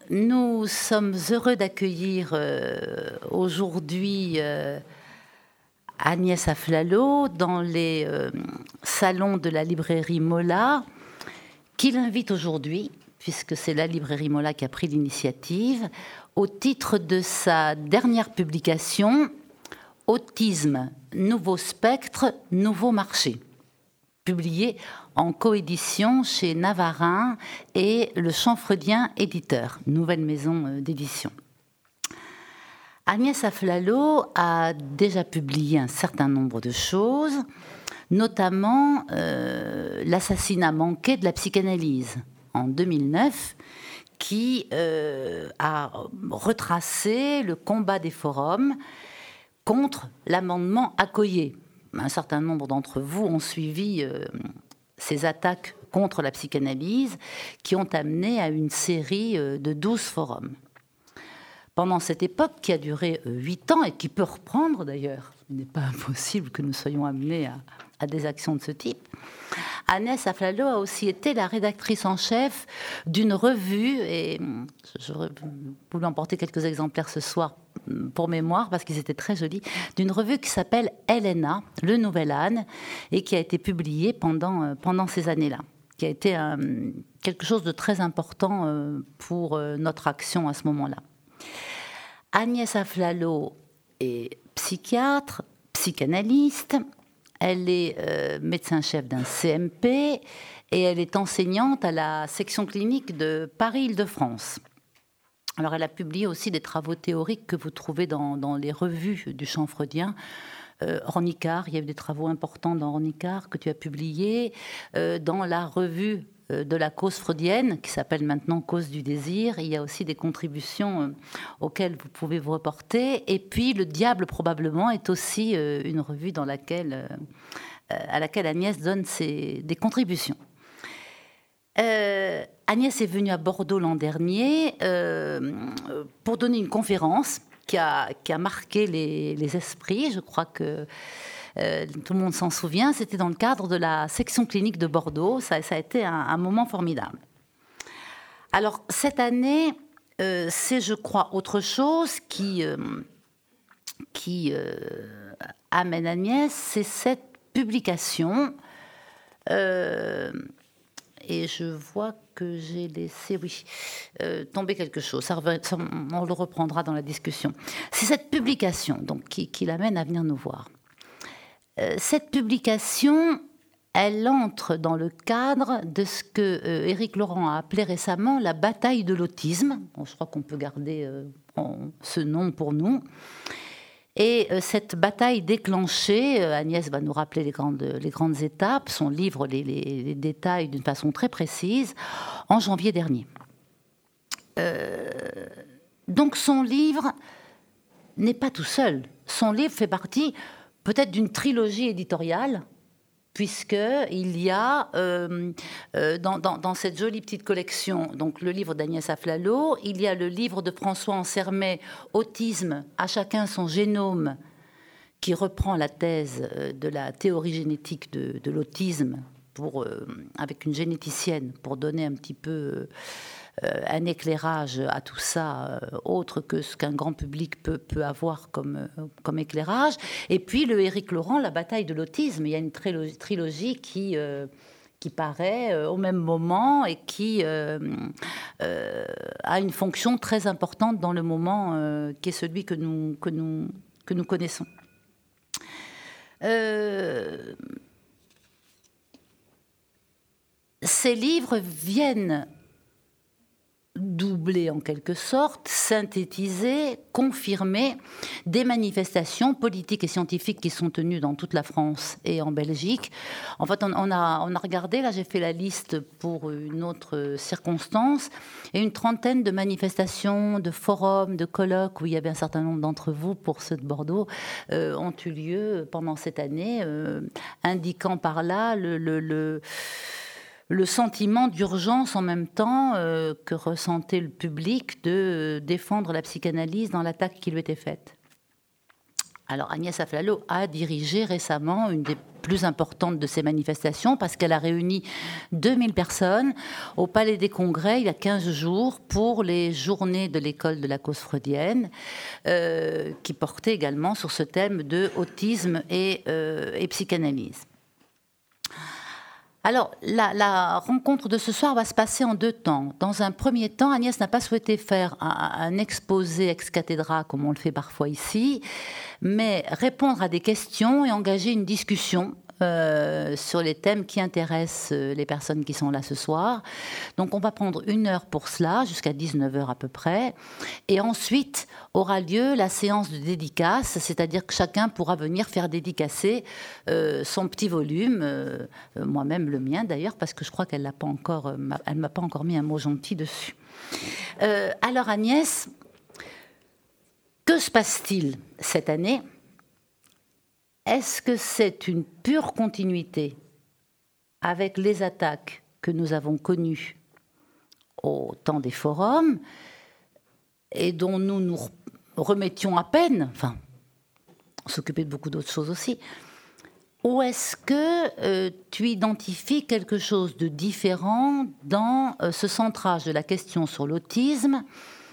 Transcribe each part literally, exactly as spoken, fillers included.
Nous sommes heureux d'accueillir euh, aujourd'hui euh, Agnès Aflalo dans les euh, salons de la librairie Mola, qui l'invite aujourd'hui, puisque c'est la librairie Mola qui a pris l'initiative, au titre de sa dernière publication, Autisme, nouveau spectre, nouveau marché, publié en coédition chez Navarin et le Chanfreudien éditeur, nouvelle maison d'édition. Agnès Aflalo a déjà publié un certain nombre de choses, notamment euh, L'assassinat manqué de la psychanalyse en deux mille neuf, qui euh, a retracé le combat des forums contre l'amendement Accoyer. Un certain nombre d'entre vous ont suivi euh, ces attaques contre la psychanalyse qui ont amené à une série euh, de douze forums. Pendant cette époque qui a duré huit ans et qui peut reprendre d'ailleurs, il n'est pas impossible que nous soyons amenés à, à des actions de ce type, Agnès Aflalo a aussi été la rédactrice en chef d'une revue, et j'aurais voulu emporter quelques exemplaires ce soir pour mémoire parce qu'ils étaient très jolis, d'une revue qui s'appelle Helena, le Nouvel Âne, et qui a été publiée pendant, pendant ces années-là, qui a été un, quelque chose de très important pour notre action à ce moment-là. Agnès Aflalo est psychiatre, psychanalyste, elle est euh, médecin-chef d'un C M P et elle est enseignante à la section clinique de Paris-Île-de-France. Alors elle a publié aussi des travaux théoriques que vous trouvez dans, dans les revues du Chanfreudien. Euh, Ornicard, il y a eu des travaux importants dans Ornicard que tu as publiés, euh, dans la revue de la cause freudienne, qui s'appelle maintenant Cause du désir. Il y a aussi des contributions euh, auxquelles vous pouvez vous reporter. Et puis, Le Diable, probablement, est aussi euh, une revue dans laquelle, euh, à laquelle Agnès donne ses, des contributions. Euh, Agnès est venue à Bordeaux l'an dernier euh, pour donner une conférence qui a, qui a marqué les, les esprits. Je crois que Euh, tout le monde s'en souvient, c'était dans le cadre de la section clinique de Bordeaux. Ça, ça a été un, un moment formidable. Alors, cette année, euh, c'est, je crois, autre chose qui, euh, qui euh, amène Agnès, c'est cette publication. Euh, et je vois que j'ai laissé, oui, euh, tomber quelque chose. Ça, ça, on le reprendra dans la discussion. C'est cette publication donc, qui, qui l'amène à venir nous voir. Cette publication, elle entre dans le cadre de ce que euh, Éric Laurent a appelé récemment la bataille de l'autisme. Bon, je crois qu'on peut garder euh, en, ce nom pour nous. Et euh, cette bataille déclenchée, euh, Agnès va nous rappeler les grandes, les grandes étapes, son livre les, les, les détails d'une façon très précise, en janvier dernier. Euh, donc son livre n'est pas tout seul. Son livre fait partie peut-être d'une trilogie éditoriale, puisqu'il y a euh, euh, dans, dans, dans cette jolie petite collection, donc le livre d'Agnès Aflalo, il y a le livre de François Ansermet, Autisme, à chacun son génome, qui reprend la thèse de la théorie génétique de, de l'autisme, pour, euh, avec une généticienne, pour donner un petit peu... Euh, un éclairage à tout ça, euh, autre que ce qu'un grand public peut, peut avoir comme, euh, comme éclairage. Et puis le Éric Laurent, la bataille de l'autisme. Il y a une trilogie, trilogie qui, euh, qui paraît euh, au même moment et qui euh, euh, a une fonction très importante dans le moment euh, qui est celui que nous, que nous, que nous connaissons. Euh, ces livres viennent doubler en quelque sorte, synthétiser, confirmer des manifestations politiques et scientifiques qui sont tenues dans toute la France et en Belgique. En fait, on, on, a, on a regardé, là j'ai fait la liste pour une autre circonstance, et une trentaine de manifestations, de forums, de colloques, où il y avait un certain nombre d'entre vous, pour ceux de Bordeaux, euh, ont eu lieu pendant cette année, euh, indiquant par là le... le, le le sentiment d'urgence en même temps euh, que ressentait le public de euh, défendre la psychanalyse dans l'attaque qui lui était faite. Alors Agnès Aflalo a dirigé récemment une des plus importantes de ces manifestations parce qu'elle a réuni deux mille personnes au Palais des Congrès il y a quinze jours pour les journées de l'école de la cause freudienne euh, qui portaient également sur ce thème de autisme et, euh, et psychanalyse. Alors, la, la rencontre de ce soir va se passer en deux temps. Dans un premier temps, Agnès n'a pas souhaité faire un, un exposé ex cathedra, comme on le fait parfois ici, mais répondre à des questions et engager une discussion euh, sur les thèmes qui intéressent les personnes qui sont là ce soir. Donc, on va prendre une heure pour cela, jusqu'à dix-neuf heures à peu près. Et ensuite, aura lieu la séance de dédicace, c'est-à-dire que chacun pourra venir faire dédicacer euh, son petit volume, euh, moi-même le mien d'ailleurs, parce que je crois qu'elle l'a pas encore, euh, elle m'a pas encore mis un mot gentil dessus. Euh, alors Agnès, que se passe-t-il cette année ? Est-ce que c'est une pure continuité avec les attaques que nous avons connues au temps des forums et dont nous nous remettions à peine, enfin, on s'occupait de beaucoup d'autres choses aussi, ou est-ce que euh, tu identifies quelque chose de différent dans euh, ce centrage de la question sur l'autisme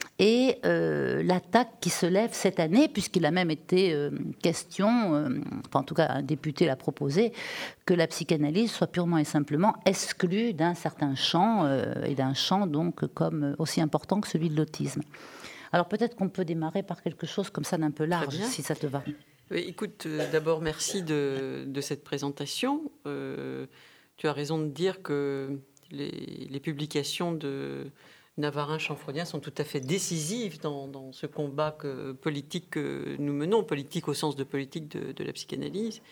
et euh, l'attaque qui se lève cette année, puisqu'il a même été euh, question, euh, enfin en tout cas un député l'a proposé, que la psychanalyse soit purement et simplement exclue d'un certain champ, euh, et d'un champ donc comme aussi important que celui de l'autisme. Alors peut-être qu'on peut démarrer par quelque chose comme ça d'un peu large, si ça te va. Écoute, euh, d'abord merci de, de cette présentation. Euh, tu as raison de dire que les, les publications de Navarin Chanfreudien sont tout à fait décisives dans, dans ce combat que, politique que nous menons, politique au sens de politique de, de la psychanalyse.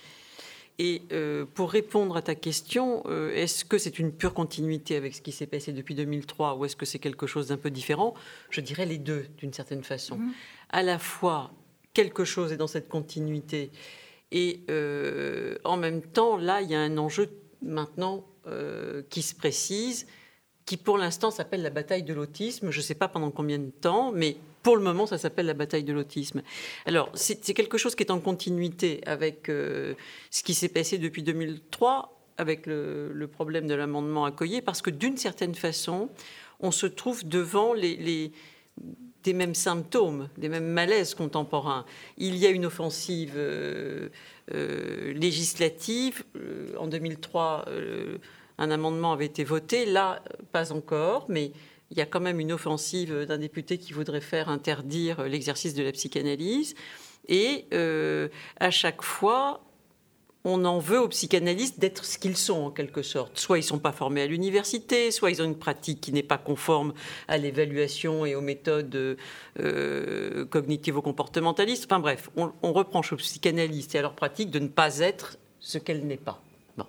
Et euh, pour répondre à ta question, euh, est-ce que c'est une pure continuité avec ce qui s'est passé depuis deux mille trois ou est-ce que c'est quelque chose d'un peu différent ? Je dirais les deux, d'une certaine façon. Mmh. À la fois, quelque chose est dans cette continuité et euh, en même temps, là, il y a un enjeu maintenant euh, qui se précise, qui pour l'instant s'appelle la bataille de l'autisme. Je ne sais pas pendant combien de temps, mais pour le moment, ça s'appelle la bataille de l'autisme. Alors, c'est, c'est quelque chose qui est en continuité avec euh, ce qui s'est passé depuis deux mille trois, avec le, le problème de l'amendement Accoyer, parce que d'une certaine façon, on se trouve devant les, les, des mêmes symptômes, des mêmes malaises contemporains. Il y a une offensive euh, euh, législative. Euh, en deux mille trois, euh, un amendement avait été voté. Là, pas encore, mais il y a quand même une offensive d'un député qui voudrait faire interdire l'exercice de la psychanalyse. Et euh, à chaque fois, on en veut aux psychanalystes d'être ce qu'ils sont, en quelque sorte. Soit ils ne sont pas formés à l'université, soit ils ont une pratique qui n'est pas conforme à l'évaluation et aux méthodes euh, cognitivo-comportementalistes. Enfin bref, on, on reproche aux psychanalystes et à leur pratique de ne pas être ce qu'elle n'est pas. Bon.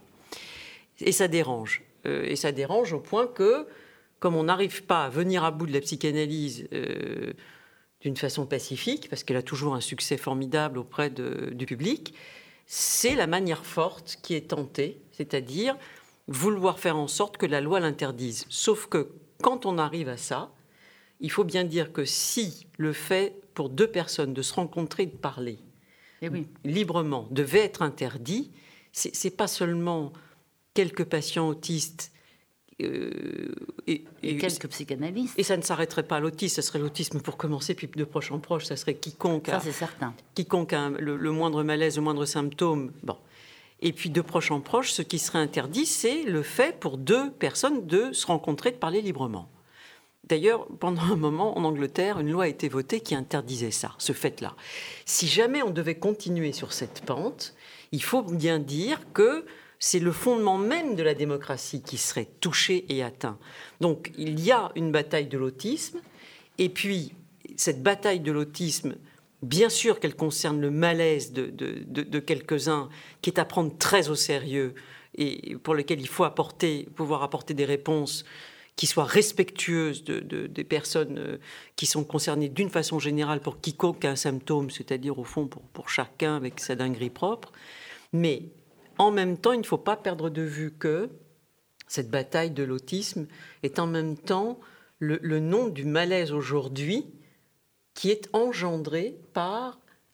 Et ça dérange. Euh, et ça dérange au point que, comme on n'arrive pas à venir à bout de la psychanalyse euh, d'une façon pacifique, parce qu'elle a toujours un succès formidable auprès de, du public, c'est la manière forte qui est tentée, c'est-à-dire vouloir faire en sorte que la loi l'interdise. Sauf que quand on arrive à ça, il faut bien dire que si le fait pour deux personnes de se rencontrer, de parler eh oui. librement, devait être interdit, c'est, c'est pas seulement quelques patients autistes Euh, et, et, et quelques psychanalystes. Et ça ne s'arrêterait pas à l'autisme, ça serait l'autisme pour commencer, puis de proche en proche, ça serait quiconque ça, a, c'est certain. Quiconque a le, le moindre malaise, le moindre symptôme. Bon. Et puis de proche en proche, ce qui serait interdit, c'est le fait pour deux personnes de se rencontrer, de parler librement. D'ailleurs, pendant un moment, en Angleterre, une loi a été votée qui interdisait ça, ce fait-là. Si jamais on devait continuer sur cette pente, il faut bien dire que c'est le fondement même de la démocratie qui serait touché et atteint. Donc, il y a une bataille de l'autisme, et puis, cette bataille de l'autisme, bien sûr qu'elle concerne le malaise de, de, de, de quelques-uns, qui est à prendre très au sérieux, et pour lequel il faut apporter, pouvoir apporter des réponses qui soient respectueuses de, de, des personnes qui sont concernées d'une façon générale pour quiconque a un symptôme, c'est-à-dire, au fond, pour, pour chacun avec sa dinguerie propre. Mais en même temps, il ne faut pas perdre de vue que cette bataille de l'autisme est en même temps le, le nom du malaise aujourd'hui qui est engendré par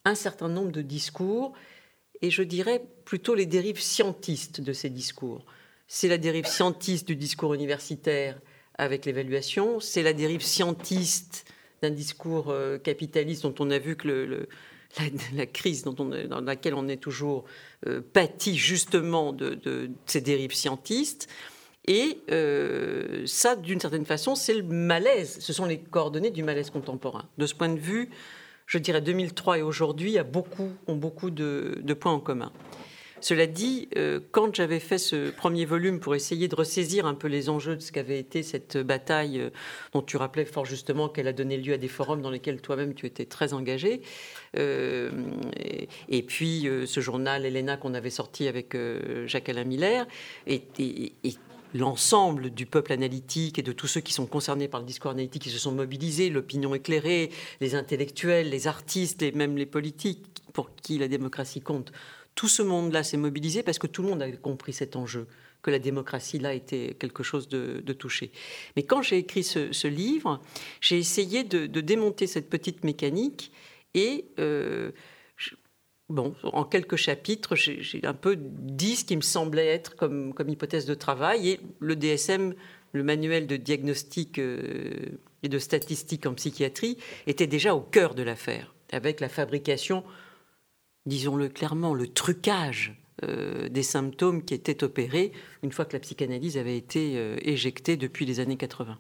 un certain nombre de discours, et je dirais plutôt les dérives scientistes de ces discours. C'est la dérive scientiste du discours universitaire avec l'évaluation, c'est la dérive scientiste d'un discours euh, capitaliste dont on a vu que le, le, la, la crise dont on est, dans laquelle on est toujours euh, pâtit justement de, de, de ces dérives scientistes. Et euh, ça, d'une certaine façon, c'est le malaise. Ce sont les coordonnées du malaise contemporain. De ce point de vue, je dirais deux mille trois et aujourd'hui, il y a beaucoup, ont beaucoup de, de points en commun. Cela dit, euh, quand j'avais fait ce premier volume pour essayer de ressaisir un peu les enjeux de ce qu'avait été cette bataille euh, dont tu rappelais fort justement qu'elle a donné lieu à des forums dans lesquels toi-même tu étais très engagé, euh, et, et puis euh, ce journal Helena qu'on avait sorti avec euh, Jacques-Alain Miller, et, et, et l'ensemble du peuple analytique et de tous ceux qui sont concernés par le discours analytique qui se sont mobilisés, l'opinion éclairée, les intellectuels, les artistes et même les politiques pour qui la démocratie compte. Tout ce monde-là s'est mobilisé parce que tout le monde avait compris cet enjeu, que la démocratie, là, était quelque chose de, de touché. Mais quand j'ai écrit ce, ce livre, j'ai essayé de, de démonter cette petite mécanique et, euh, je, bon, en quelques chapitres, j'ai, j'ai un peu dit ce qui me semblait être comme, comme hypothèse de travail. Et le D S M, le manuel de diagnostic euh, et de statistique en psychiatrie, était déjà au cœur de l'affaire, avec la fabrication, disons-le clairement, le trucage euh, des symptômes qui étaient opérés une fois que la psychanalyse avait été euh, éjectée depuis les années quatre-vingts.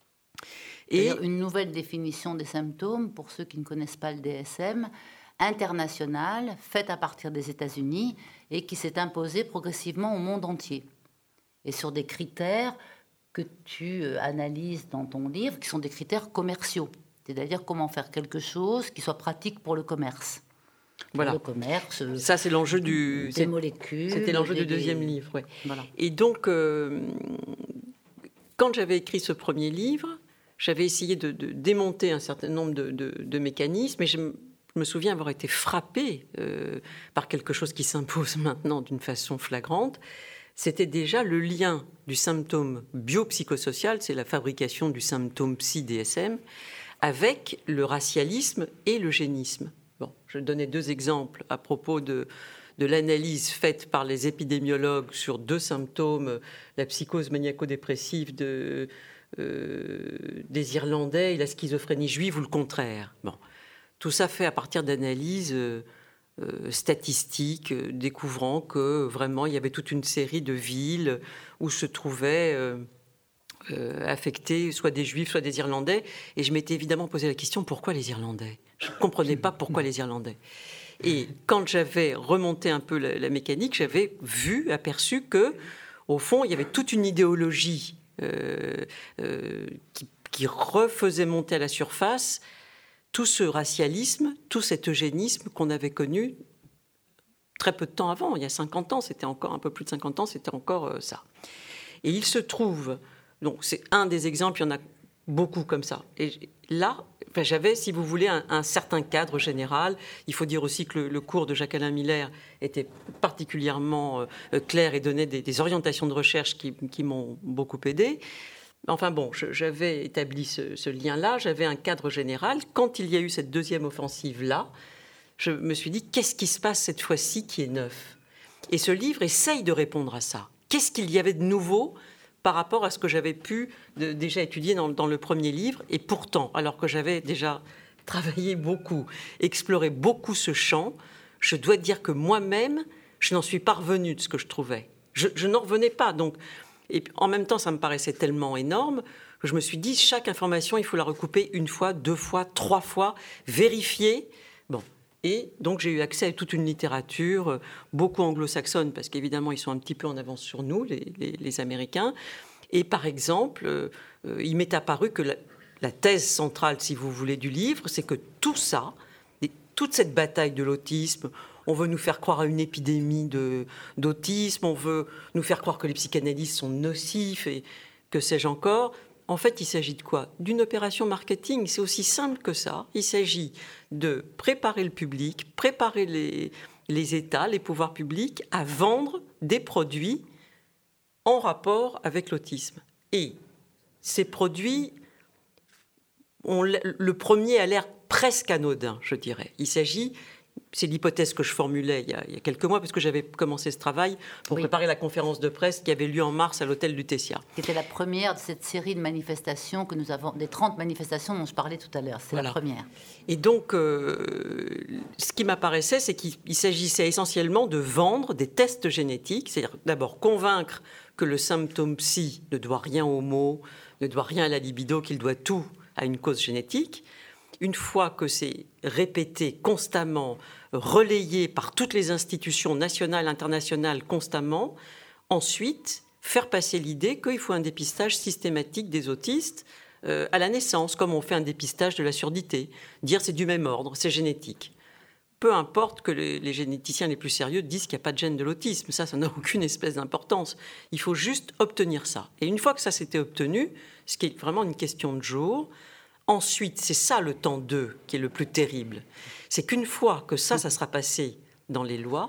Et une nouvelle définition des symptômes, pour ceux qui ne connaissent pas le D S M, internationale, faite à partir des États-Unis et qui s'est imposée progressivement au monde entier. Et sur des critères que tu analyses dans ton livre, qui sont des critères commerciaux. C'est-à-dire comment faire quelque chose qui soit pratique pour le commerce. Voilà. Le commerce, ça c'est l'enjeu du des molécules. C'était l'enjeu des, du deuxième des... livre. Ouais. Voilà. Et donc, euh, quand j'avais écrit ce premier livre, j'avais essayé de, de démonter un certain nombre de, de, de mécanismes, et je, m- je me souviens avoir été frappée euh, par quelque chose qui s'impose maintenant d'une façon flagrante. C'était déjà le lien du symptôme biopsychosocial, c'est la fabrication du symptôme psy-D S M, avec le racialisme et l'eugénisme. Bon, je donnais deux exemples à propos de, de l'analyse faite par les épidémiologues sur deux symptômes, la psychose maniaco-dépressive de, euh, des Irlandais et la schizophrénie juive ou le contraire. Bon, tout ça fait à partir d'analyses euh, euh, statistiques, euh, découvrant que vraiment il y avait toute une série de villes où se trouvaient euh, euh, affectés soit des Juifs, soit des Irlandais. Et je m'étais évidemment posé la question, pourquoi les Irlandais ? Je ne comprenais pas pourquoi les Irlandais. Et quand j'avais remonté un peu la, la mécanique, j'avais vu, aperçu que, au fond, il y avait toute une idéologie euh, euh, qui, qui refaisait monter à la surface tout ce racialisme, tout cet eugénisme qu'on avait connu très peu de temps avant. Il y a cinquante ans, c'était encore un peu plus de cinquante ans, c'était encore euh, ça. Et il se trouve, donc c'est un des exemples, il y en a beaucoup comme ça. Et là, enfin, j'avais, si vous voulez, un, un certain cadre général. Il faut dire aussi que le, le cours de Jacques-Alain Miller était particulièrement euh, clair et donnait des, des orientations de recherche qui, qui m'ont beaucoup aidé. Enfin bon, je, j'avais établi ce, ce lien-là, j'avais un cadre général. Quand il y a eu cette deuxième offensive-là, je me suis dit, qu'est-ce qui se passe cette fois-ci qui est neuf ? Et ce livre essaye de répondre à ça. Qu'est-ce qu'il y avait de nouveau par rapport à ce que j'avais pu de, déjà étudier dans, dans le premier livre ? Et pourtant, alors que j'avais déjà travaillé beaucoup, exploré beaucoup ce champ, je dois dire que moi-même, je n'en suis pas revenue de ce que je trouvais. Je, je n'en revenais pas, donc... Et en même temps, ça me paraissait tellement énorme que je me suis dit, chaque information, il faut la recouper une fois, deux fois, trois fois, vérifier. Bon. Et donc, j'ai eu accès à toute une littérature, beaucoup anglo-saxonne, parce qu'évidemment, ils sont un petit peu en avance sur nous, les, les, les Américains. Et par exemple, euh, il m'est apparu que la, la thèse centrale, si vous voulez, du livre, c'est que tout ça, et toute cette bataille de l'autisme, on veut nous faire croire à une épidémie de, d'autisme, on veut nous faire croire que les psychanalystes sont nocifs et que sais-je encore. En fait, il s'agit de quoi ? D'une opération marketing. C'est aussi simple que ça. Il s'agit de préparer le public, préparer les, les États, les pouvoirs publics à vendre des produits en rapport avec l'autisme. Et ces produits, on, le premier a l'air presque anodin, je dirais. Il s'agit c'est l'hypothèse que je formulais il y a, il y a quelques mois, puisque j'avais commencé ce travail pour oui. préparer la conférence de presse qui avait lieu en mars à l'hôtel Lutetia. C'était la première de cette série de manifestations que nous avons, des trente manifestations dont je parlais tout à l'heure. C'est voilà. la première. Et donc, euh, ce qui m'apparaissait, c'est qu'il s'agissait essentiellement de vendre des tests génétiques, c'est-à-dire d'abord convaincre que le symptôme psy ne doit rien au mot, ne doit rien à la libido, qu'il doit tout à une cause génétique. Une fois que c'est répété constamment, relayé par toutes les institutions nationales, internationales constamment, ensuite faire passer l'idée qu'il faut un dépistage systématique des autistes euh, à la naissance, comme on fait un dépistage de la surdité. Dire c'est du même ordre, c'est génétique. Peu importe que les, les généticiens les plus sérieux disent qu'il n'y a pas de gène de l'autisme, ça, ça n'a aucune espèce d'importance. Il faut juste obtenir ça. Et une fois que ça s'était obtenu, ce qui est vraiment une question de jour, ensuite, c'est ça le temps deux qui est le plus terrible. C'est qu'une fois que ça, ça sera passé dans les lois,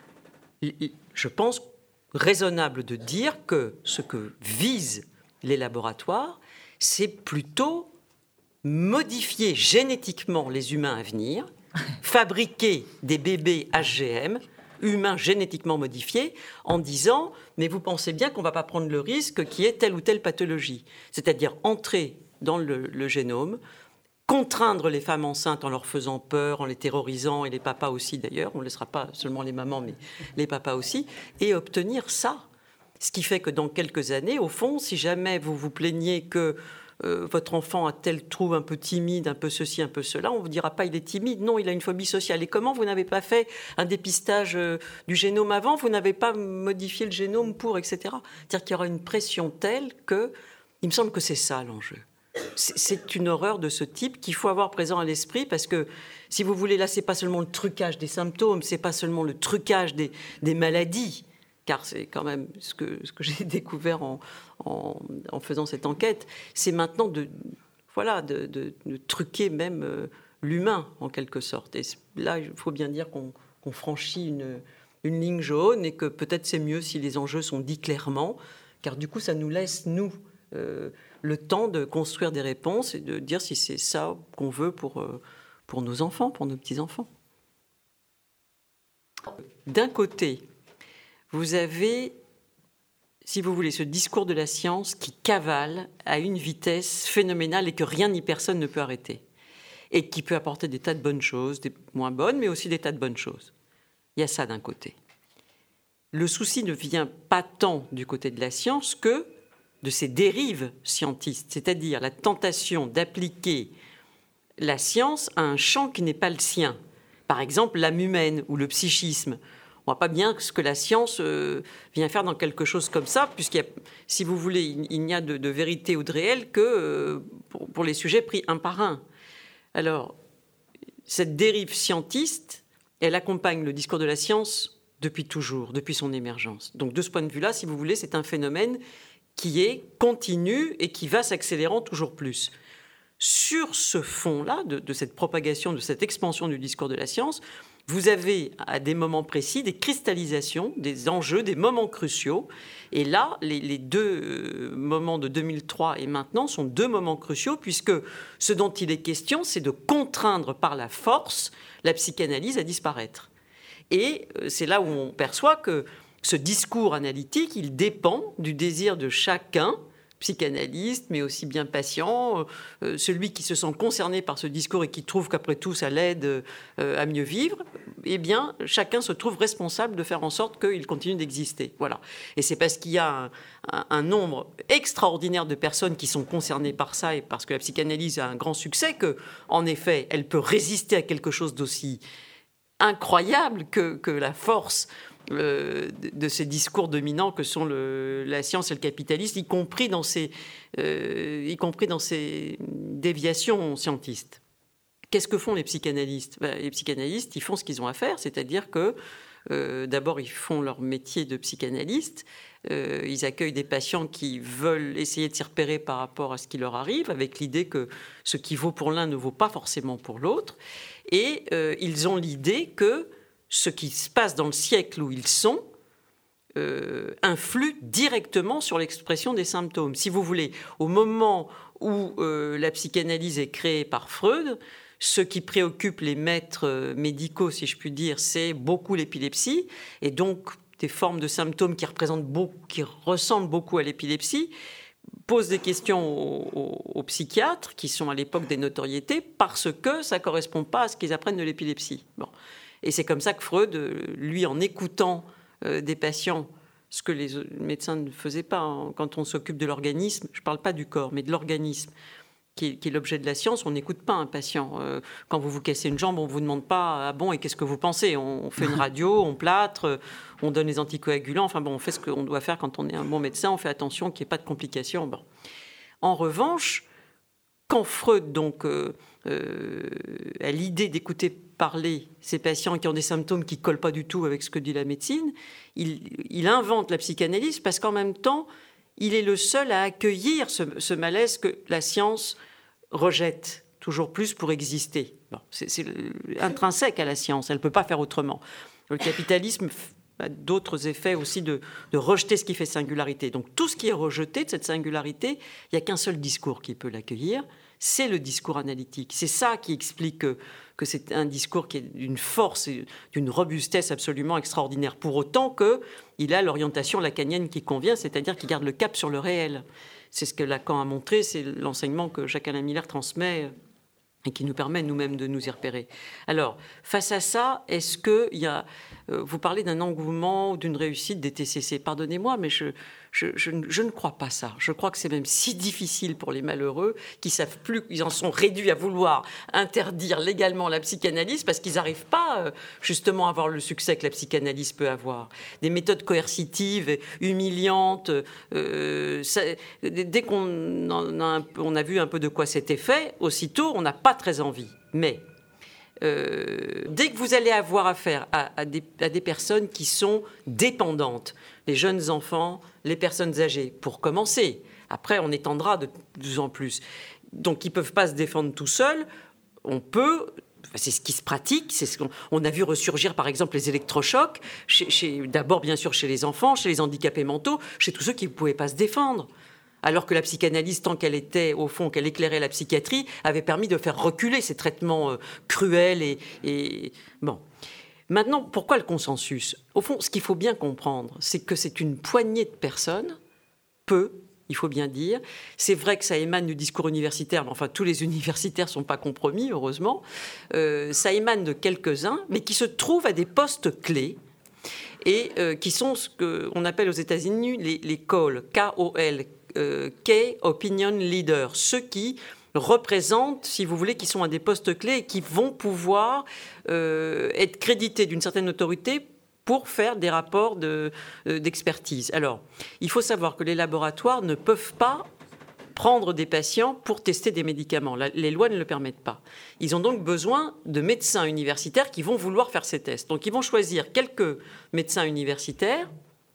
je pense raisonnable de dire que ce que visent les laboratoires, c'est plutôt modifier génétiquement les humains à venir, fabriquer des bébés H G M, humains génétiquement modifiés, en disant « mais vous pensez bien qu'on ne va pas prendre le risque qu'il y ait telle ou telle pathologie ». C'est-à-dire entrer dans le, le génome, contraindre les femmes enceintes en leur faisant peur, en les terrorisant, et les papas aussi d'ailleurs, on ne laissera pas seulement les mamans, mais les papas aussi, et obtenir ça. Ce qui fait que dans quelques années, au fond, si jamais vous vous plaignez que euh, votre enfant a tel trouble un peu timide, un peu ceci, un peu cela, on ne vous dira pas il est timide, non, il a une phobie sociale. Et comment vous n'avez pas fait un dépistage euh, du génome avant, vous n'avez pas modifié le génome pour, et cetera. C'est-à-dire qu'il y aura une pression telle que, il me semble que c'est ça l'enjeu. C'est une horreur de ce type qu'il faut avoir présent à l'esprit parce que, si vous voulez, là, c'est pas seulement le trucage des symptômes, c'est pas seulement le trucage des, des maladies, car c'est quand même ce que, ce que j'ai découvert en, en, en faisant cette enquête, c'est maintenant de, voilà, de, de, de truquer même euh, l'humain, en quelque sorte. Et là, il faut bien dire qu'on qu'on franchit une, une ligne jaune et que peut-être c'est mieux si les enjeux sont dits clairement, car du coup, ça nous laisse, nous, euh, le temps de construire des réponses et de dire si c'est ça qu'on veut pour, euh, pour nos enfants, pour nos petits-enfants. D'un côté, vous avez, si vous voulez, ce discours de la science qui cavale à une vitesse phénoménale et que rien ni personne ne peut arrêter. Et qui peut apporter des tas de bonnes choses, des moins bonnes, mais aussi des tas de bonnes choses. Il y a ça d'un côté. Le souci ne vient pas tant du côté de la science que de ces dérives scientistes, c'est-à-dire la tentation d'appliquer la science à un champ qui n'est pas le sien. Par exemple, l'âme humaine ou le psychisme. On ne voit pas bien ce que la science euh, vient faire dans quelque chose comme ça, puisqu'il y a, si vous voulez, il, il n'y a de, de vérité ou de réel que euh, pour, pour les sujets pris un par un. Alors, cette dérive scientiste, elle accompagne le discours de la science depuis toujours, depuis son émergence. Donc, de ce point de vue-là, si vous voulez, c'est un phénomène qui est continu et qui va s'accélérant toujours plus. Sur ce fond-là, de, de cette propagation, de cette expansion du discours de la science, vous avez à des moments précis des cristallisations, des enjeux, des moments cruciaux. Et là, les, les deux moments de deux mille trois et maintenant sont deux moments cruciaux, puisque ce dont il est question, c'est de contraindre par la force la psychanalyse à disparaître. Et c'est là où on perçoit que ce discours analytique, il dépend du désir de chacun, psychanalyste, mais aussi bien patient, euh, celui qui se sent concerné par ce discours et qui trouve qu'après tout, ça l'aide euh, à mieux vivre. Eh bien, chacun se trouve responsable de faire en sorte qu'il continue d'exister. Voilà. Et c'est parce qu'il y a un, un, un nombre extraordinaire de personnes qui sont concernées par ça et parce que la psychanalyse a un grand succès que, en effet, elle peut résister à quelque chose d'aussi incroyable que, que la force Euh, de, de ces discours dominants que sont le, la science et le capitalisme, y compris dans ces, euh, y compris dans ces déviations scientistes. Qu'est-ce que font les psychanalystes ? Ben, les psychanalystes, ils font ce qu'ils ont à faire, c'est-à-dire que euh, d'abord, ils font leur métier de psychanalyste, euh, ils accueillent des patients qui veulent essayer de s'y repérer par rapport à ce qui leur arrive, avec l'idée que ce qui vaut pour l'un ne vaut pas forcément pour l'autre, et euh, ils ont l'idée que ce qui se passe dans le siècle où ils sont euh, influe directement sur l'expression des symptômes. Si vous voulez, au moment où euh, la psychanalyse est créée par Freud, Ce qui préoccupe les maîtres médicaux, si je puis dire, c'est beaucoup l'épilepsie, et donc des formes de symptômes qui représentent beaucoup, qui ressemblent beaucoup à l'épilepsie, posent des questions aux, aux, aux psychiatres, qui sont à l'époque des notoriétés, parce que ça ne correspond pas à ce qu'ils apprennent de l'épilepsie. Bon. Et c'est comme ça que Freud, lui, en écoutant euh, des patients, ce que les médecins ne faisaient pas hein, quand on s'occupe de l'organisme, je ne parle pas du corps, mais de l'organisme, qui est, qui est l'objet de la science, on n'écoute pas un patient. Euh, quand vous vous cassez une jambe, on ne vous demande pas « Ah bon, et qu'est-ce que vous pensez ?» On fait une radio, on plâtre, on donne les anticoagulants. Enfin bon, on fait ce qu'on doit faire quand on est un bon médecin. On fait attention qu'il n'y ait pas de complications. Bon. En revanche, quand Freud donc, euh, euh, a l'idée d'écouter parler ces patients qui ont des symptômes qui ne collent pas du tout avec ce que dit la médecine, il, il invente la psychanalyse parce qu'en même temps, il est le seul à accueillir ce, ce malaise que la science rejette toujours plus pour exister. Bon, c'est, c'est intrinsèque à la science, elle ne peut pas faire autrement. Le capitalisme a d'autres effets aussi de, de rejeter ce qui fait singularité. Donc tout ce qui est rejeté de cette singularité, il n'y a qu'un seul discours qui peut l'accueillir, c'est le discours analytique. C'est ça qui explique que, que c'est un discours qui est d'une force et d'une robustesse absolument extraordinaire, pour autant qu'il a l'orientation lacanienne qui convient, c'est-à-dire qu'il garde le cap sur le réel. C'est ce que Lacan a montré, c'est l'enseignement que Jacques-Alain Miller transmet et qui nous permet nous-mêmes de nous y repérer. Alors, face à ça, est-ce que il y a, euh, vous parlez d'un engouement ou d'une réussite des T C C, pardonnez-moi, mais je, je, je, je ne crois pas ça. Je crois que c'est même si difficile pour les malheureux qui savent plus, ils en sont réduits à vouloir interdire légalement la psychanalyse parce qu'ils n'arrivent pas euh, justement à avoir le succès que la psychanalyse peut avoir. Des méthodes coercitives, humiliantes, euh, ça, dès qu'on en a, un, on a vu un peu de quoi c'était fait, aussitôt on n'a pas très envie. Mais euh, dès que vous allez avoir affaire à, à, des, à des personnes qui sont dépendantes, les jeunes enfants, les personnes âgées, pour commencer, après on étendra de plus en plus, donc ils ne peuvent pas se défendre tout seuls, on peut... C'est ce qui se pratique, c'est ce qu'on on a vu ressurgir par exemple les électrochocs, chez, chez, d'abord bien sûr chez les enfants, chez les handicapés mentaux, chez tous ceux qui ne pouvaient pas se défendre. Alors que la psychanalyse, tant qu'elle était, au fond, qu'elle éclairait la psychiatrie, avait permis de faire reculer ces traitements euh, cruels et, et... Bon. Maintenant, pourquoi le consensus ? Au fond, ce qu'il faut bien comprendre, c'est que c'est une poignée de personnes, peu, il faut bien dire. C'est vrai que ça émane du discours universitaire, mais enfin, tous les universitaires ne sont pas compromis, heureusement. Euh, ça émane de quelques-uns, mais qui se trouvent à des postes clés et euh, qui sont ce qu'on appelle aux États-Unis les, les C O L, K O L, euh, Key Opinion Leaders, ceux qui représentent, si vous voulez, qui sont à des postes clés et qui vont pouvoir euh, être crédités d'une certaine autorité pour faire des rapports de, euh, d'expertise. Alors, il faut savoir que les laboratoires ne peuvent pas prendre des patients pour tester des médicaments. La, les lois ne le permettent pas. Ils ont donc besoin de médecins universitaires qui vont vouloir faire ces tests. Donc, ils vont choisir quelques médecins universitaires.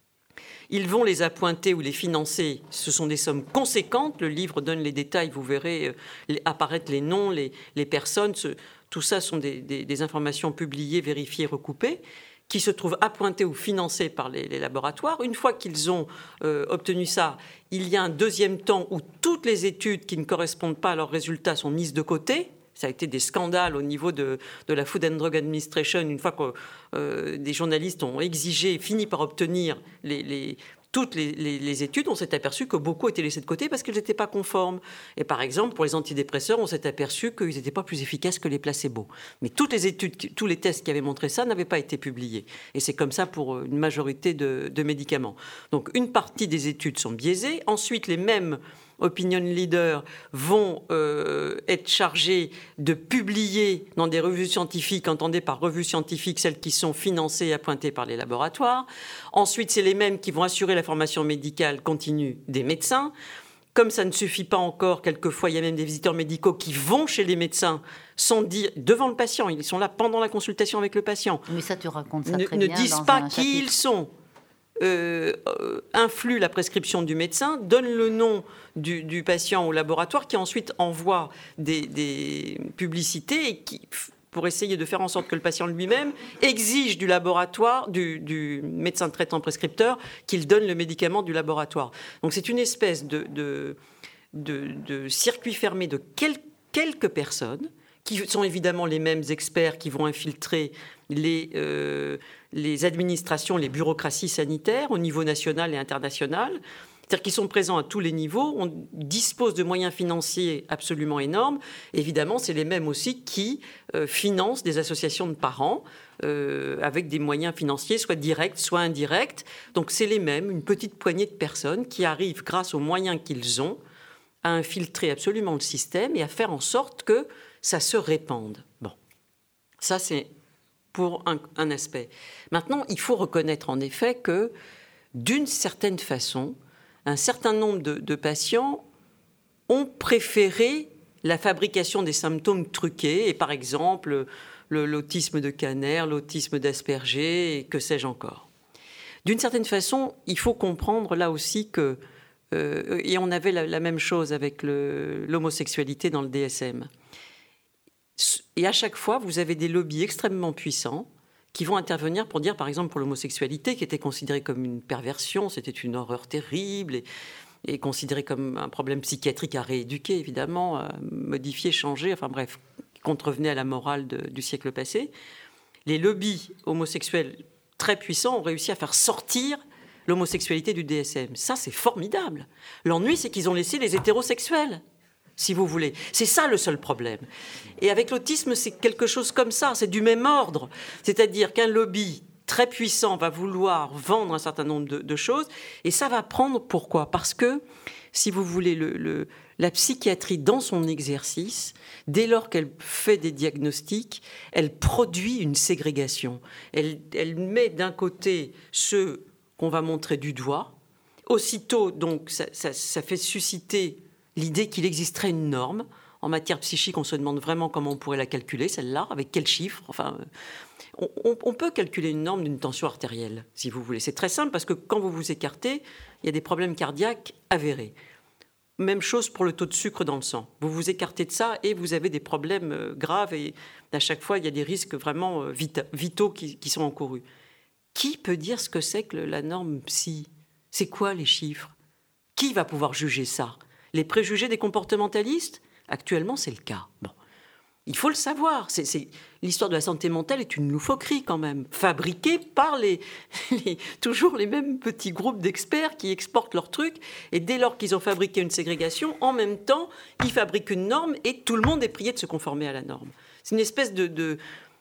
Ils vont les appointer ou les financer. Ce sont des sommes conséquentes. Le livre donne les détails. Vous verrez euh, les, apparaître les noms, les, les personnes. Ce, tout ça sont des, des, des informations publiées, vérifiées, recoupées, qui se trouvent appointés ou financés par les, les laboratoires. Une fois qu'ils ont euh, obtenu ça, il y a un deuxième temps où toutes les études qui ne correspondent pas à leurs résultats sont mises de côté. Ça a été des scandales au niveau de, de la Food and Drug Administration, une fois que euh, des journalistes ont exigé, fini par obtenir les, les, toutes les, les, les études, on s'est aperçu que beaucoup étaient laissés de côté parce qu'ils n'étaient pas conformes. Et par exemple, pour les antidépresseurs, on s'est aperçu qu'ils n'étaient pas plus efficaces que les placebos. Mais toutes les études, tous les tests qui avaient montré ça n'avaient pas été publiés. Et c'est comme ça pour une majorité de, de médicaments. Donc une partie des études sont biaisées. Ensuite, les mêmes opinion leaders vont euh, être chargés de publier dans des revues scientifiques, entendez par revues scientifiques celles qui sont financées et appointées par les laboratoires. Ensuite, c'est les mêmes qui vont assurer la formation médicale continue des médecins. Comme ça ne suffit pas encore, quelquefois, il y a même des visiteurs médicaux qui vont chez les médecins sans dire, devant le patient, ils sont là pendant la consultation avec le patient. Mais ça, tu racontes ça ne, très ne bien. Ne disent dans pas un qui chapitre. ils sont. Euh, euh, influe la prescription du médecin, donne le nom du, du patient au laboratoire qui ensuite envoie des, des publicités et qui, pour essayer de faire en sorte que le patient lui-même exige du laboratoire, du, du médecin traitant prescripteur, qu'il donne le médicament du laboratoire. Donc c'est une espèce de, de, de, de circuit fermé de quel, quelques personnes qui sont évidemment les mêmes experts qui vont infiltrer les, euh, les administrations, les bureaucraties sanitaires au niveau national et international. C'est-à-dire qu'ils sont présents à tous les niveaux, on dispose de moyens financiers absolument énormes. Évidemment, c'est les mêmes aussi qui euh, financent des associations de parents euh, avec des moyens financiers, soit directs, soit indirects. Donc c'est les mêmes, une petite poignée de personnes qui arrivent, grâce aux moyens qu'ils ont, à infiltrer absolument le système et à faire en sorte que ça se répande. Bon, ça c'est pour un, un aspect. Maintenant, il faut reconnaître en effet que, d'une certaine façon, un certain nombre de, de patients ont préféré la fabrication des symptômes truqués, et par exemple le, l'autisme de Kanner, l'autisme d'Asperger, et que sais-je encore. D'une certaine façon, il faut comprendre là aussi que, euh, et on avait la, la même chose avec le, l'homosexualité dans le D S M, et à chaque fois, vous avez des lobbies extrêmement puissants qui vont intervenir pour dire, par exemple, pour l'homosexualité, qui était considérée comme une perversion, c'était une horreur terrible, et, et considérée comme un problème psychiatrique à rééduquer, évidemment, à modifier, changer, enfin bref, contrevenait à la morale de, du siècle passé. Les lobbies homosexuels très puissants ont réussi à faire sortir l'homosexualité du D S M. Ça, c'est formidable. L'ennui, c'est qu'ils ont laissé les hétérosexuels, si vous voulez. C'est ça le seul problème. Et avec l'autisme, c'est quelque chose comme ça, c'est du même ordre. C'est-à-dire qu'un lobby très puissant va vouloir vendre un certain nombre de, de choses, et ça va prendre, pourquoi ? Parce que, si vous voulez, le, le, la psychiatrie, dans son exercice, dès lors qu'elle fait des diagnostics, elle produit une ségrégation. Elle, elle met d'un côté ceux qu'on va montrer du doigt. Aussitôt, donc, ça, ça, ça fait susciter l'idée qu'il existerait une norme. En matière psychique, on se demande vraiment comment on pourrait la calculer, celle-là, avec quels chiffres. Enfin, on, on, on peut calculer une norme d'une tension artérielle, si vous voulez. C'est très simple, parce que quand vous vous écartez, il y a des problèmes cardiaques avérés. Même chose pour le taux de sucre dans le sang. Vous vous écartez de ça et vous avez des problèmes graves, et à chaque fois, il y a des risques vraiment vitaux qui, qui sont encourus. Qui peut dire ce que c'est que la norme psy ? C'est quoi les chiffres ? Qui va pouvoir juger ça ? Les préjugés des comportementalistes ? Actuellement, c'est le cas. Bon. Il faut le savoir. C'est, c'est... L'histoire de la santé mentale est une loufoquerie quand même, fabriquée par les, les, toujours les mêmes petits groupes d'experts qui exportent leurs trucs. Et dès lors qu'ils ont fabriqué une ségrégation, en même temps, ils fabriquent une norme et tout le monde est prié de se conformer à la norme. C'est une espèce de... de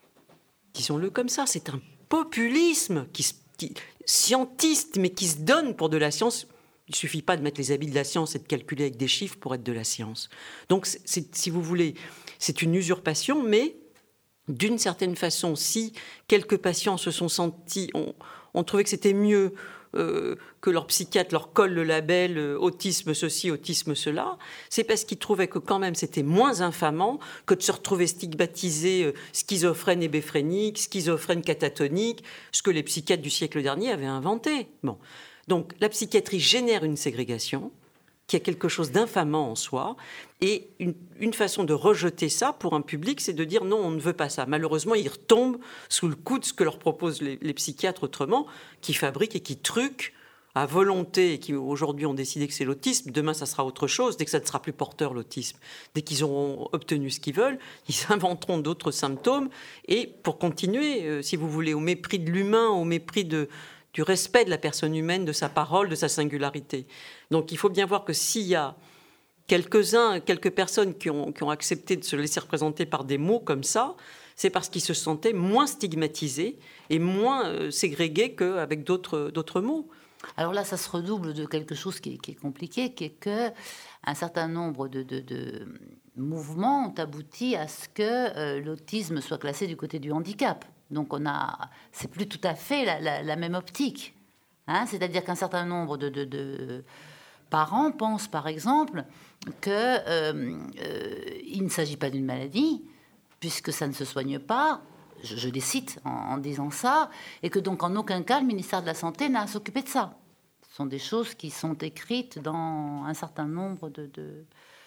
disons-le comme ça, c'est un populisme qui, qui, scientiste, mais qui se donne pour de la science. Il ne suffit pas de mettre les habits de la science et de calculer avec des chiffres pour être de la science. Donc, c'est, c'est, si vous voulez, c'est une usurpation, mais d'une certaine façon, si quelques patients se sont sentis, ont, ont trouvé que c'était mieux euh, que leur psychiatre leur colle le label euh, autisme ceci, autisme cela, c'est parce qu'ils trouvaient que quand même c'était moins infamant que de se retrouver stigmatisé euh, schizophrène hébéphrénique, schizophrène catatonique, ce que les psychiatres du siècle dernier avaient inventé. Bon. Donc, la psychiatrie génère une ségrégation qui a quelque chose d'infamant en soi, et une, une façon de rejeter ça pour un public, c'est de dire non, on ne veut pas ça. Malheureusement, ils retombent sous le coup de ce que leur proposent les, les psychiatres autrement, qui fabriquent et qui truquent à volonté, et qui aujourd'hui ont décidé que c'est l'autisme. Demain, ça sera autre chose. Dès que ça ne sera plus porteur, l'autisme, dès qu'ils auront obtenu ce qu'ils veulent, ils inventeront d'autres symptômes. Et pour continuer, euh, si vous voulez, au mépris de l'humain, au mépris de... du respect de la personne humaine, de sa parole, de sa singularité. Donc il faut bien voir que s'il y a quelques-uns, quelques personnes qui ont, qui ont accepté de se laisser représenter par des mots comme ça, c'est parce qu'ils se sentaient moins stigmatisés et moins euh, ségrégés qu'avec d'autres, d'autres mots. Alors là, ça se redouble de quelque chose qui est, qui est compliqué, qui est que un certain nombre de, de, de mouvements ont abouti à ce que euh, l'autisme soit classé du côté du handicap. Donc on a, c'est plus tout à fait la, la, la même optique, hein. C'est-à-dire qu'un certain nombre de, de, de parents pensent, par exemple, que euh, euh, il ne s'agit pas d'une maladie puisque ça ne se soigne pas. Je, je les cite en, en disant ça, et que donc en aucun cas le ministère de la Santé n'a à s'occuper de ça. Ce sont des choses qui sont écrites dans un certain nombre de, de,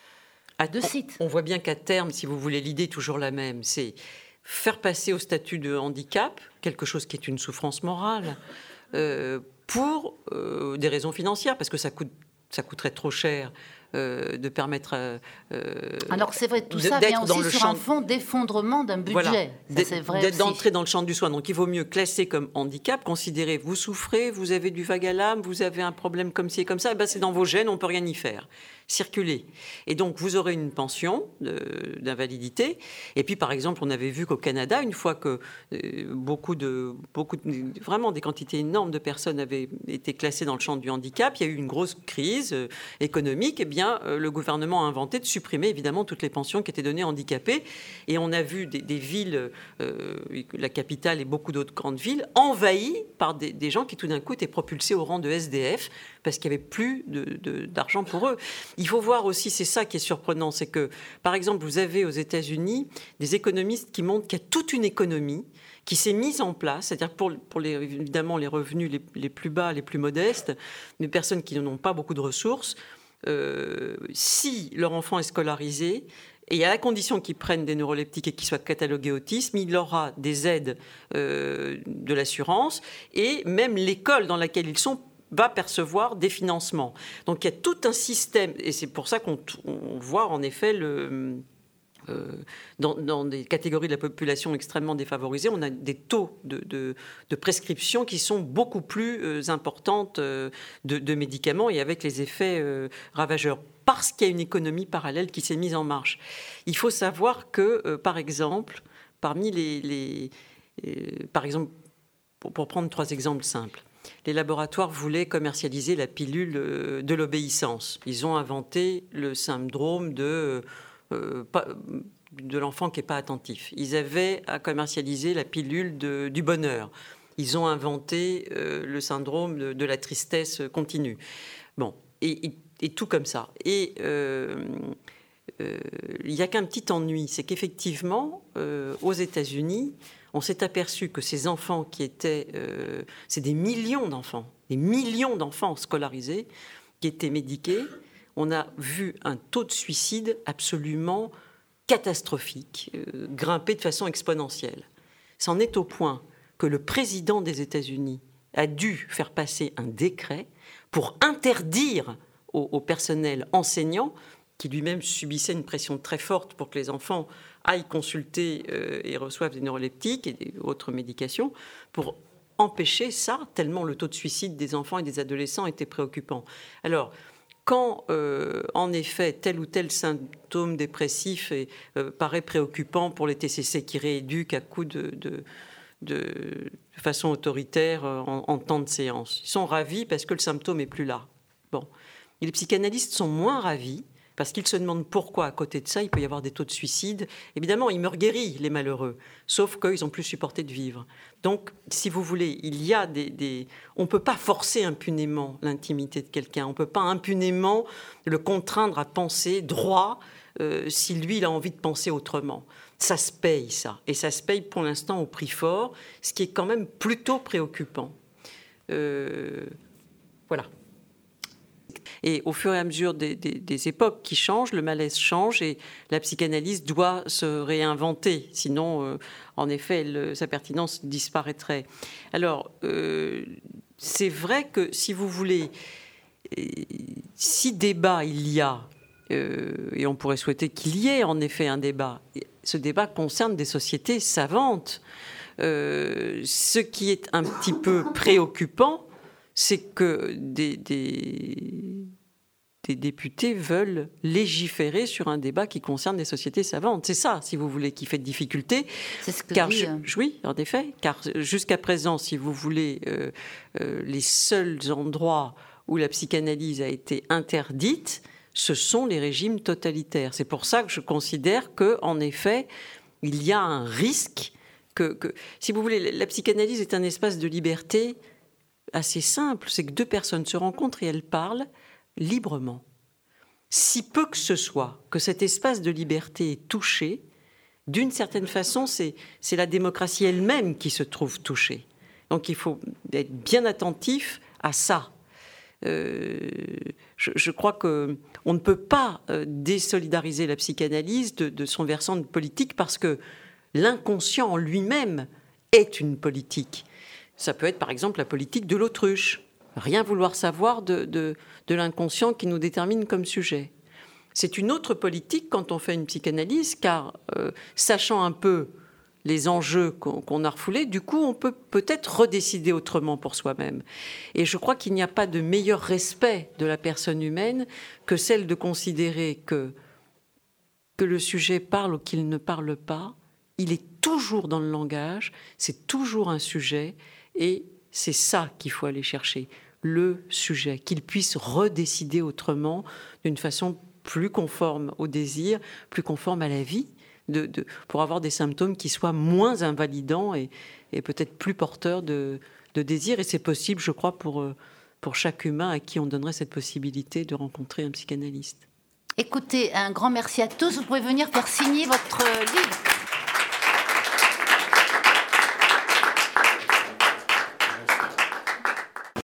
de sites. On, on voit bien qu'à terme, si vous voulez, l'idée est toujours la même, c'est faire passer au statut de handicap quelque chose qui est une souffrance morale euh, pour euh, des raisons financières, parce que ça, coûte, ça coûterait trop cher euh, de permettre... Euh, Alors c'est vrai, tout de, ça vient dans aussi le sur champ... un fond d'effondrement d'un budget. Voilà, ça, c'est vrai d'entrer dans le champ du soin. Donc il vaut mieux classer comme handicap, considérer vous souffrez, vous avez du vague à l'âme, vous avez un problème comme ci et comme ça, et ben c'est dans vos gènes, on ne peut rien y faire. Circuler. Et donc, vous aurez une pension de, d'invalidité. Et puis, par exemple, on avait vu qu'au Canada, une fois que euh, beaucoup de, beaucoup de, vraiment des quantités énormes de personnes avaient été classées dans le champ du handicap, il y a eu une grosse crise euh, économique. Eh bien, euh, le gouvernement a inventé de supprimer, évidemment, toutes les pensions qui étaient données handicapés. Et on a vu des, des villes, euh, la capitale et beaucoup d'autres grandes villes, envahies par des, des gens qui, tout d'un coup, étaient propulsés au rang de S D F parce qu'il n'y avait plus de, de, d'argent pour eux. Il faut voir aussi, c'est ça qui est surprenant, c'est que, par exemple, vous avez aux États-Unis des économistes qui montrent qu'il y a toute une économie qui s'est mise en place, c'est-à-dire pour, pour les, évidemment les revenus les, les plus bas, les plus modestes, les personnes qui n'ont pas beaucoup de ressources, euh, si leur enfant est scolarisé, et à la condition qu'ils prennent des neuroleptiques et qu'ils soient catalogués autisme, il aura des aides euh, de l'assurance, et même l'école dans laquelle ils sont va percevoir des financements. Donc il y a tout un système, et c'est pour ça qu'on on voit en effet le, euh, dans, dans des catégories de la population extrêmement défavorisées, on a des taux de, de, de prescription qui sont beaucoup plus euh, importantes euh, de, de médicaments et avec les effets euh, ravageurs. Parce qu'il y a une économie parallèle qui s'est mise en marche. Il faut savoir que, euh, par exemple, parmi les... les euh, par exemple, pour, pour prendre trois exemples simples, les laboratoires voulaient commercialiser la pilule de l'obéissance. Ils ont inventé le syndrome de, euh, de l'enfant qui n'est pas attentif. Ils avaient à commercialiser la pilule de, du bonheur. Ils ont inventé euh, le syndrome de, de la tristesse continue. Bon, et, et, et tout comme ça. Et euh, euh, il n'y a qu'un petit ennui, c'est qu'effectivement, euh, aux États-Unis, on s'est aperçu que ces enfants qui étaient... Euh, c'est des millions d'enfants, des millions d'enfants scolarisés qui étaient médiqués. On a vu un taux de suicide absolument catastrophique, euh, grimper de façon exponentielle. C'en est au point que le président des États-Unis a dû faire passer un décret pour interdire au, au personnel enseignant, qui lui-même subissait une pression très forte pour que les enfants aillent consulter euh, et reçoivent des neuroleptiques et des autres médications, pour empêcher ça, tellement le taux de suicide des enfants et des adolescents était préoccupant. Alors, quand, euh, en effet, tel ou tel symptôme dépressif est, euh, paraît préoccupant pour les T C C qui rééduquent à coup de, de, de, de façon autoritaire en, en temps de séance, ils sont ravis parce que le symptôme n'est plus là. Bon. Et les psychanalystes sont moins ravis parce qu'ils se demandent pourquoi, à côté de ça, il peut y avoir des taux de suicide. Évidemment, ils meurent guéris, les malheureux, sauf qu'ils n'ont plus supporté de vivre. Donc, si vous voulez, il y a des... des... On ne peut pas forcer impunément l'intimité de quelqu'un. On ne peut pas impunément le contraindre à penser droit euh, si lui, il a envie de penser autrement. Ça se paye, ça. Et ça se paye, pour l'instant, au prix fort, ce qui est quand même plutôt préoccupant. Euh... Voilà. Et au fur et à mesure des, des, des époques qui changent, le malaise change et la psychanalyse doit se réinventer. Sinon, euh, en effet, le, sa pertinence disparaîtrait. Alors, euh, c'est vrai que, si vous voulez, si débat il y a, euh, et on pourrait souhaiter qu'il y ait en effet un débat, ce débat concerne des sociétés savantes. Euh, ce qui est un petit peu préoccupant, c'est que des, des, des députés veulent légiférer sur un débat qui concerne des sociétés savantes. C'est ça, si vous voulez, qui fait de difficulté. C'est ce que car je dis. Je, oui, en effet, car jusqu'à présent, si vous voulez, euh, euh, les seuls endroits où la psychanalyse a été interdite, ce sont les régimes totalitaires. C'est pour ça que je considère qu'en effet, il y a un risque que, que, si vous voulez, la psychanalyse est un espace de liberté assez simple, c'est que deux personnes se rencontrent et elles parlent librement. Si peu que ce soit, que cet espace de liberté est touché, d'une certaine façon, c'est, c'est la démocratie elle-même qui se trouve touchée. Donc il faut être bien attentif à ça. Euh, je, je crois qu'on ne peut pas euh, désolidariser la psychanalyse de, de son versant de politique parce que l'inconscient en lui-même est une politique. Ça peut être, par exemple, la politique de l'autruche. Rien vouloir savoir de, de, de l'inconscient qui nous détermine comme sujet. C'est une autre politique quand on fait une psychanalyse, car euh, sachant un peu les enjeux qu'on, qu'on a refoulés, du coup, on peut peut-être redécider autrement pour soi-même. Et je crois qu'il n'y a pas de meilleur respect de la personne humaine que celle de considérer que, que le sujet parle ou qu'il ne parle pas. Il est toujours dans le langage, c'est toujours un sujet, et c'est ça qu'il faut aller chercher, le sujet, qu'il puisse redécider autrement, d'une façon plus conforme au désir, plus conforme à la vie, de, de, pour avoir des symptômes qui soient moins invalidants et, et peut-être plus porteurs de, de désir. Et c'est possible, je crois, pour, pour chaque humain à qui on donnerait cette possibilité de rencontrer un psychanalyste. Écoutez, un grand merci à tous. Vous pouvez venir faire signer votre livre.